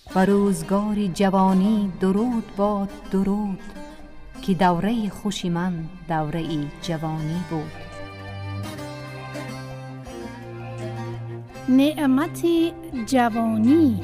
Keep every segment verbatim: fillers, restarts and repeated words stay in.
و روزگار جوانی درود باد درود، که دوره خوشی من دوره ای جوانی بود. نعمت جوانی.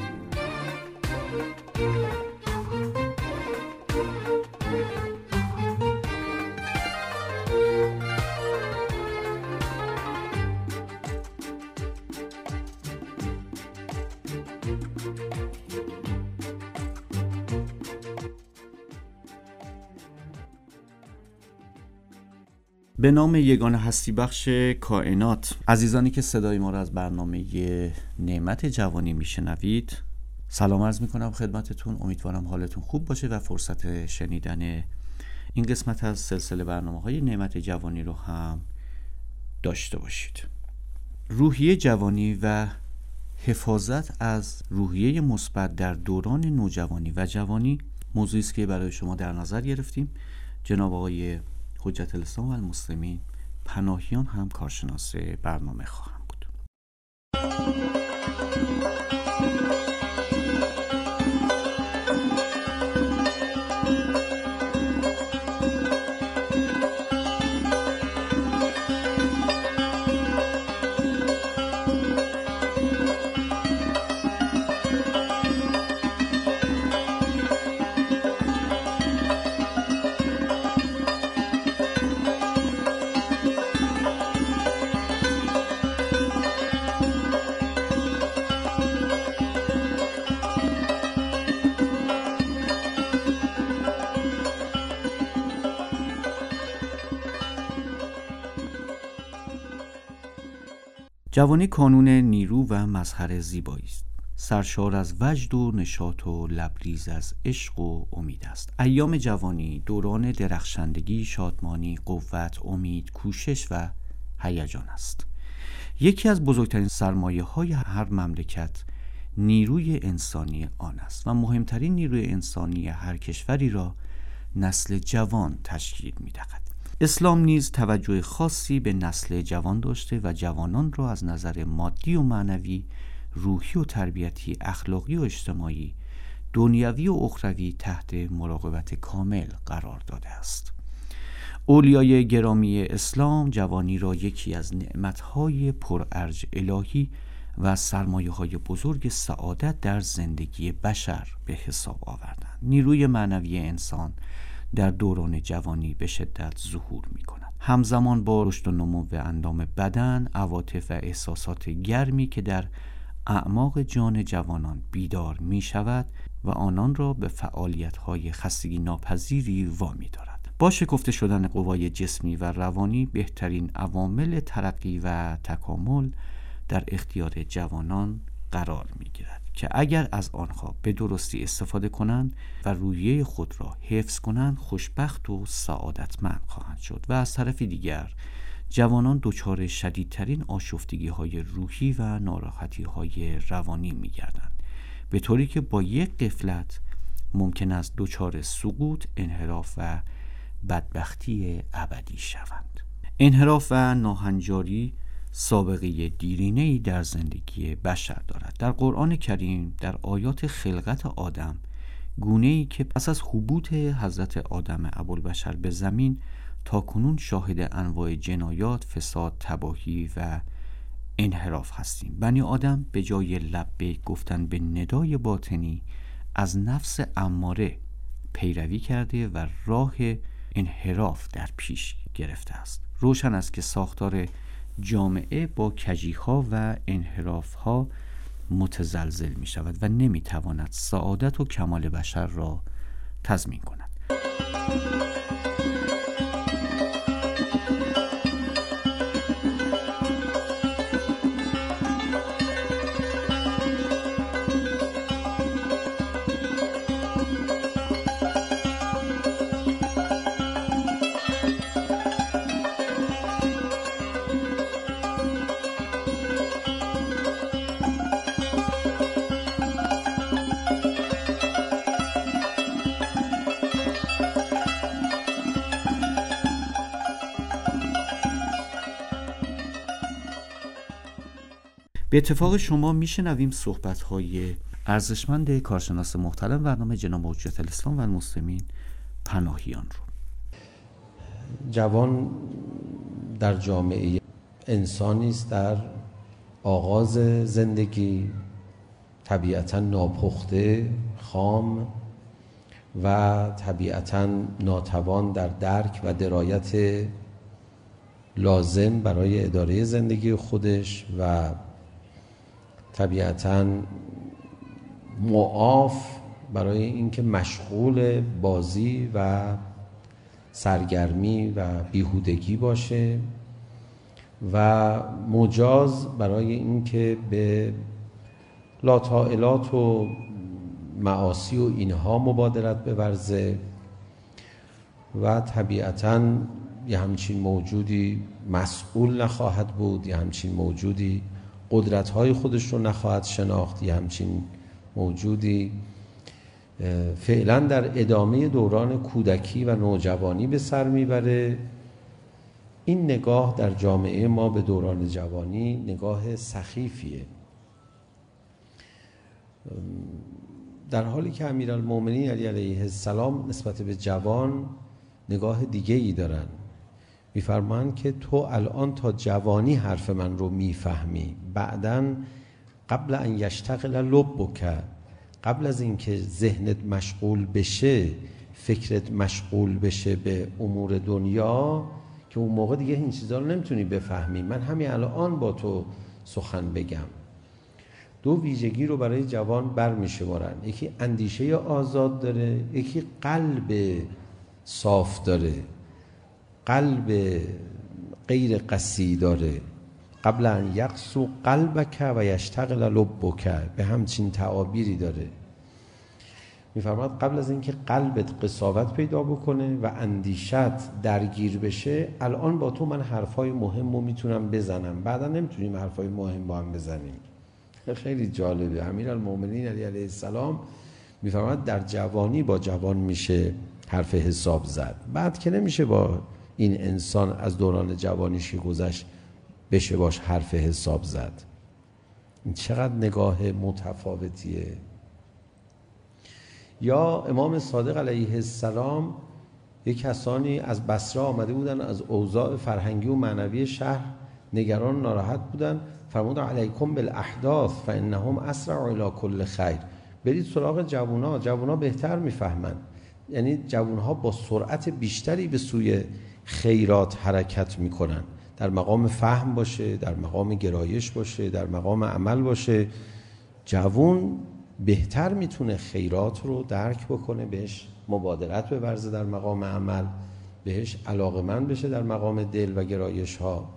به نام یگانه هستی بخش کائنات، عزیزانی که صدای ما را از برنامه نعمت جوانی میشنوید، سلام عرض میکنم خدمتتون. امیدوارم حالتون خوب باشه و فرصت شنیدن این قسمت از سلسله برنامه های نعمت جوانی رو هم داشته باشید. روحیه جوانی و حفاظت از روحیه مثبت در دوران نوجوانی و جوانی موضوعی است که برای شما در نظر گرفتیم. جناب آقای حجت الاسلام و المسلمین پناهیان هم کارشناس برنامه خواهم بود. جوانی کانون نیرو و مظهر زیبایی است، سرشار از وجد و نشاط و لبریز از عشق و امید است. ایام جوانی دوران درخشندگی، شادمانی، قوت، امید، کوشش و هیجان است. یکی از بزرگترین سرمایه های هر مملکت نیروی انسانی آن است و مهمترین نیروی انسانی هر کشوری را نسل جوان تشکیل می‌دهد. اسلام نیز توجه خاصی به نسل جوان داشته و جوانان را از نظر مادی و معنوی، روحی و تربیتی، اخلاقی و اجتماعی، دنیوی و اخروی تحت مراقبت کامل قرار داده است. اولیای گرامی اسلام جوانی را یکی از نعمت‌های پرارج الهی و سرمایه‌های بزرگ سعادت در زندگی بشر به حساب آوردند. نیروی معنوی انسان در دوران جوانی به شدت ظهور می کند. همزمان با رشد و نمو اندام بدن، عواطف و احساسات گرمی که در اعماق جان جوانان بیدار می شود و آنان را به فعالیت‌های خستگی ناپذیری وامی دارد. با شکفته شدن قوای جسمی و روانی، بهترین عوامل ترقی و تکامل در اختیار جوانان قرار می گیرد که اگر از آنها به درستی استفاده کنند و روحیه خود را حفظ کنند، خوشبخت و سعادتمند خواهند شد و از طرف دیگر جوانان دچار شدیدترین آشفتگی های روحی و ناراحتی های روانی می گردند، به طوری که با یک غفلت ممکن است دچار سقوط، انحراف و بدبختی ابدی شوند. انحراف و ناهنجاری سابقه دیرینه‌ای در زندگی بشر دارد. در قرآن کریم در آیات خلقت آدم، گونه‌ای که پس از هبوط حضرت آدم ابوالبشر به زمین تا کنون شاهد انواع جنایات، فساد، تباهی و انحراف هستیم. بنی آدم به جای لبیک گفتن به ندای باطنی از نفس اماره پیروی کرده و راه انحراف در پیش گرفته است. روشن است که ساختار جامعه با کجی‌ها و انحراف‌ها متزلزل می شود و نمی تواند سعادت و کمال بشر را تضمین کند. به اتفاق شما میشنویم صحبت‌های ارزشمند کارشناس محترم برنامه جناب حجت الاسلام و المسلمین پناهیان رو. جوان در جامعه انسانی است در آغاز زندگی، طبیعتاً ناپخته، خام و طبیعتاً ناتوان در درک و درایت لازم برای اداره زندگی خودش و طبیعتاً معاف برای اینکه مشغول بازی و سرگرمی و بیهودگی باشه و مجاز برای اینکه به لاطائلات و معاصی و اینها مبادرت بورزه و طبیعتاً یه همچین موجودی مسئول نخواهد بود، یه همچین موجودی قدرت‌های خودش رو نخواهد شناخت، یه همچین موجودی فعلا در ادامه دوران کودکی و نوجوانی به سر میبره. این نگاه در جامعه ما به دوران جوانی نگاه سخیفیه، در حالی که امیرالمومنین علی علیه السلام نسبت به جوان نگاه دیگه ای دارن. میفرمایند که تو الان تا جوانی حرف من رو میفهمی، بعدن قبل ان یشتغل لبک، قبل از اینکه ذهنت مشغول بشه، فکرت مشغول بشه به امور دنیا، که اون موقع دیگه این چیزا رو نمیتونی بفهمی. من همین الان با تو سخن بگم. دو ویژگی رو برای جوان برمی‌شمارن، یکی اندیشه آزاد داره، یکی قلب صاف داره، قلب غیر قسی داره. قبل ان یقسو قلبک و یشتغل لبک، به همچین تعابیری داره. میفرماد قبل از اینکه قلبت قساوت پیدا بکنه و اندیشت درگیر بشه، الان با تو من حرفای مهم رو میتونم بزنم، بعدا نمیتونیم حرفای مهم با هم بزنیم. خیلی جالبه. امیرالمومنین علی علیه السلام میفرماد در جوانی با جوان میشه حرف حساب زد، بعد که نمیشه با این انسان از دوران جوانیش که گذشت بشه باش حرف حساب زد. این چقدر نگاه متفاوتیه. یا امام صادق علیه السلام یک کسانی از بصره آمده بودن، از اوضاع فرهنگی و معنوی شهر نگران ناراحت بودن، فرمود علیکم بالاحداث فانهم اسرع الی کل خیر، برید سراغ جوونا، جوونا بهتر میفهمن. یعنی جوانها با سرعت بیشتری به سوی خیرات حرکت میکنن، در مقام فهم باشه، در مقام گرایش باشه، در مقام عمل باشه. جوان بهتر میتونه خیرات رو درک بکنه، بهش مبادرت بورزه در مقام عمل، بهش علاقمند بشه در مقام دل و گرایش ها.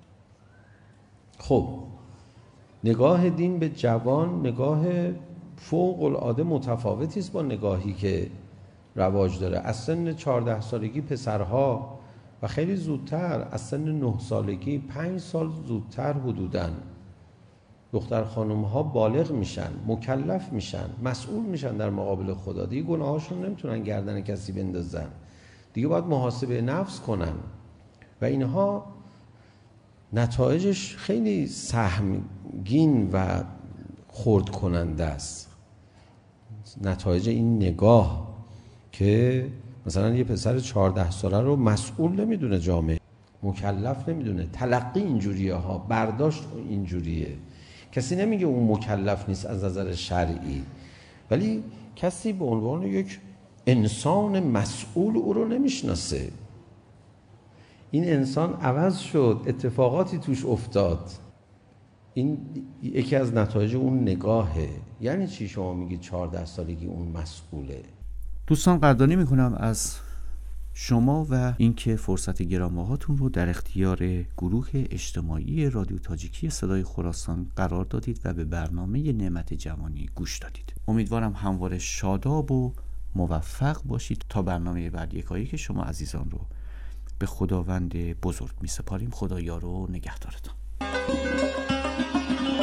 خب نگاه دین به جوان نگاه فوق العاده متفاوتی است با نگاهی که رواج داره. از سن چهارده سالگی پسرها و خیلی زودتر از سن نه سالگی، پنج سال زودتر حدوداً دختر خانم ها بالغ میشن، مکلف میشن، مسئول میشن در مقابل خدا. دیگه گناهاشون نمیتونن گردن کسی بندازن، دیگه باید محاسبه نفس کنن و اینها نتایجش خیلی سهمگین و خرد کننده است. نتایج این نگاه که مثلا یه پسر چهارده ساله رو مسئول نمیدونه جامعه، مکلف نمیدونه، تلقی اینجوریه ها، برداشت اینجوریه. کسی نمیگه اون مکلف نیست از نظر شرعی، ولی کسی به عنوان یک انسان مسئول او رو نمیشناسه. این انسان عوض شد، اتفاقاتی توش افتاد. این یکی از نتایج اون نگاهه. یعنی چی شما میگید چهارده سالگی اون مسئوله؟ دوستان قدردانی میکنم از شما و اینکه فرصت گرانبهاتون رو در اختیار گروه اجتماعی رادیو تاجیکی صدای خراسان قرار دادید و به برنامه نعمت جوانی گوش دادید. امیدوارم همواره شاداب و موفق باشید. تا برنامه بعد یکایی که شما عزیزان رو به خداوند بزرگ می سپاریم. خدا یار و نگهدارتان.